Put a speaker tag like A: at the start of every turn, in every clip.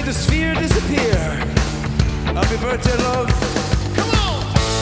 A: the sphere disappear. Happy birthday, love. Come on!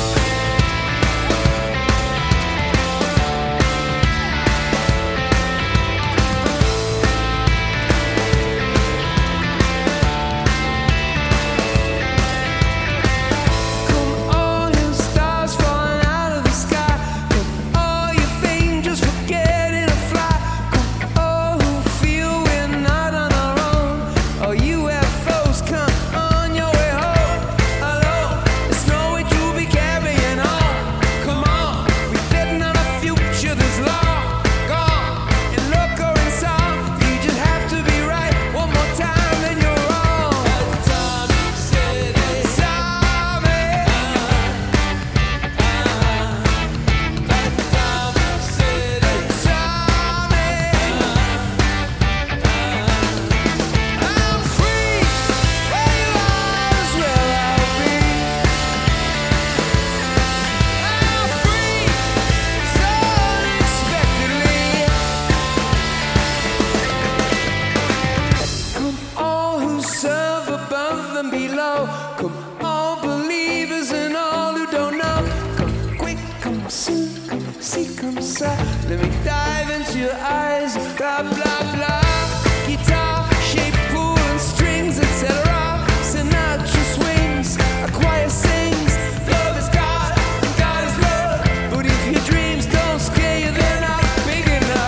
A: Below, come all believers and all who don't know. Come quick, come soon, come see, come sa. Let me dive into your eyes. Blah blah blah. Guitar, shape, pool and strings, etc. Sinatra swings, a choir sings. Love is God, and God is love. But if your dreams don't scare you, they're not big enough.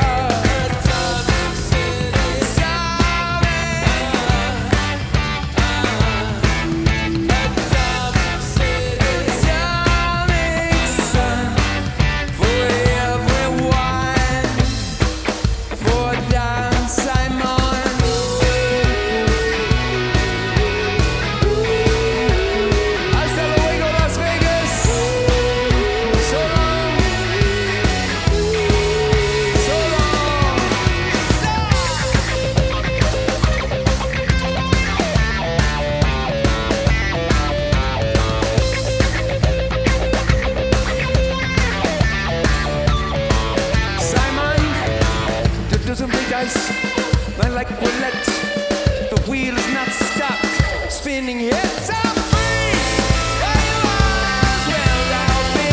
A: Doesn't play dice, man like roulette. The wheel is not stopped spinning yet. I'm free, where you are is where I'll be.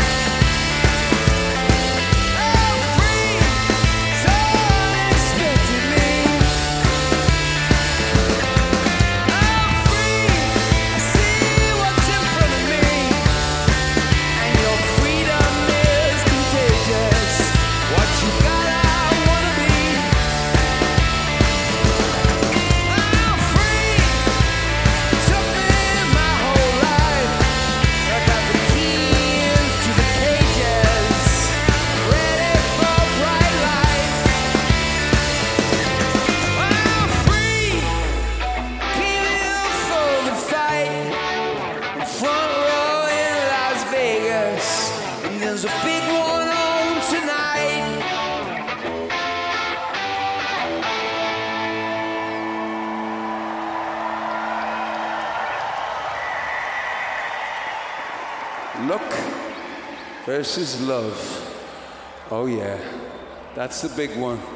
A: I'm free, so unexpectedly. I'm free, I see what's in front of me. And your freedom is contagious. What you got? There's a big one on tonight. Look versus love. Oh yeah, that's the big one.